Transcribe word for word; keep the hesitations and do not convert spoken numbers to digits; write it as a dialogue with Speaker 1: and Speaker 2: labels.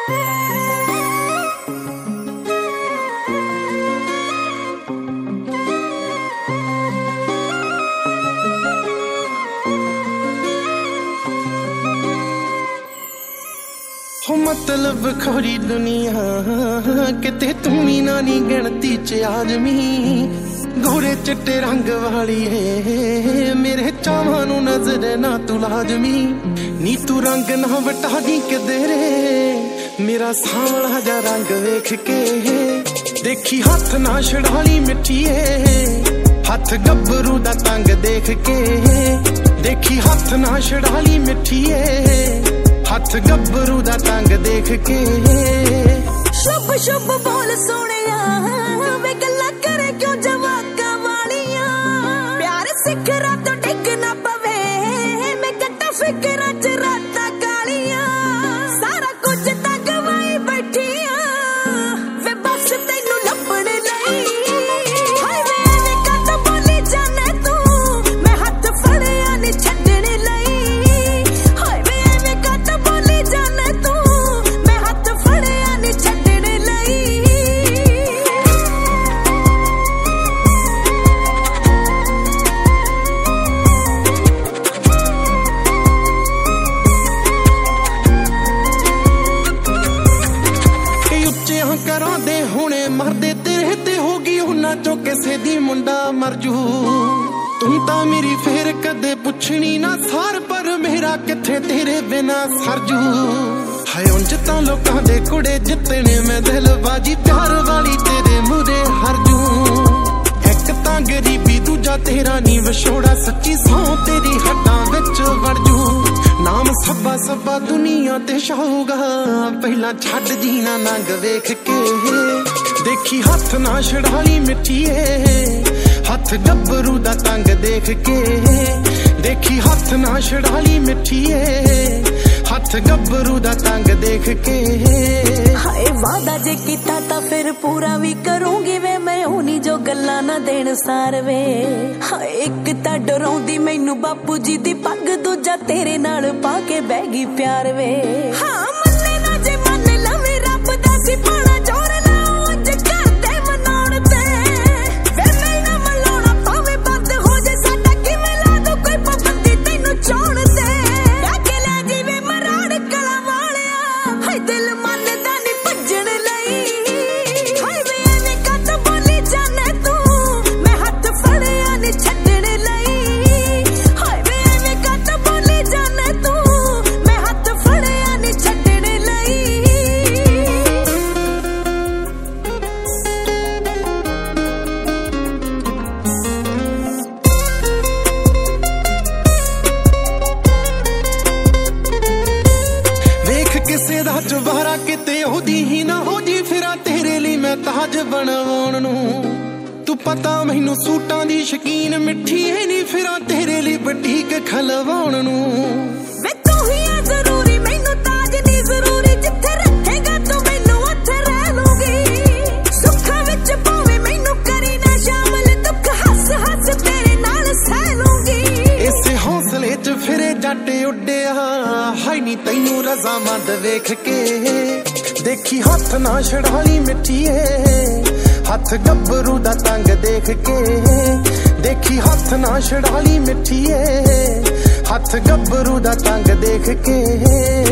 Speaker 1: हो मतलब खोरी दुनिया किते तुमी ना नी गिनती च आजमी गोरे चिट्टे रंग वाली है मेरे चावां नू नजर ना तू लाजमी नी तू रंग ना वटा दी किधरे मेरा सांवला जा रंग वेख के देखी हाथ ना छड़ाली मिठीए हाथ गब्बरू दा तंग देख के देखी हाथ ना छड़ाली मिठीए हाथ गब्बरू दा तंग देख के
Speaker 2: शुभ शुभ बोल सोनिया वे गल्ला करे क्यों जवाका वालियां प्यार सिखरा तो डिग ना पवे मैं कट्टा फिकरा च राता कालियां सारा कुछ तक गवाई बैठिया वे बस तैनू लपण लई हाय वे एवें कद बोली जाने तू मैं हाथ फड़िया नी छड्डण लई हाय वे एवें कद बोली जाने तू मैं हाथ फड़िया नी छड्डण लई
Speaker 1: करा दे हुणे मरदे तेरे ते होगी हुना चो किसे दी मुंडा मर जू तुम ता मेरी फेर कदे पुछनी ना सार पर मेरा किथे तेरे बिना सरजू हाय उंज तां लोकां दे कुड़े जितने मैं दिल बाजी प्यार वाली तेरे मुरे हर जू एक तां गरीबी दूजा तेरा नी विछोड़ा सच्ची सौ तेरी हड्डां विच वड़ जू नाम सब्बा सब्बा दुनिया ते शाहूगा पहला छड़ जीना नंग वेख के देखी हाथ ना छड़ाली मिठीए हाथ गब्बरू दा तंग देख के देखी हाथ ना छड़ाली मिठीए हाथ गब्बरू दा तंग देख के
Speaker 2: हाय वादा जे कीता ता फिर पूरा भी करूंगी वे मैं होनी जो गल्ला ना देन सार वे हाय एक ता डराउंदी मैनू बापू जी दी पग दूजा तेरे नाल पाके बैगी प्यार वे हां मन्ने ना जे मन लवे रब दा सिपाना जोर लाओ अज करते मनाउण ते वे मैं ना मलाउणा पावे बंद हो जे साडा किवें ला दो कोई पाबंदी तैनू चाहण ते आके ले जीवे मराड़ कला वालिया हाय दिल मन दा नी भज्जण लई हाय वे एवें कद बोली जाने तू मैं हाथ फड़िया नी छड्डण लई हाय वे एवें कद बोली जाने तू मैं हाथ फड़िया नी छड्डण लई
Speaker 1: वेख किसे दा चुबारा किते ओदी ही ना हो जी फिरा तेरे लिए मैं ताज बनवाउण नू तू पता मैनू सूटां दी शकीन मिठी है नी फिरा तेरे लिए बटीक खलवाउण नू
Speaker 2: वे तू ही है जरूरी मैनू ताज दी जरूरी जिथे रखेगा तू मैनू उत्थे रह लूंगी सुखां विच भावे मैनू करी ना शामिल दुख हस हस तेरे नाल सह लूंगी
Speaker 1: इसे हौसले च फिरे जट उड्डिया हाय नी तैनू रज़ामंद वेख के देखी हाथ ना छड़ाली मिठीए हाथ गब्बरू दा तंग देख के देखी हाथ ना छड़ाली मिठीए हाथ गब्बरू दा तंग देख के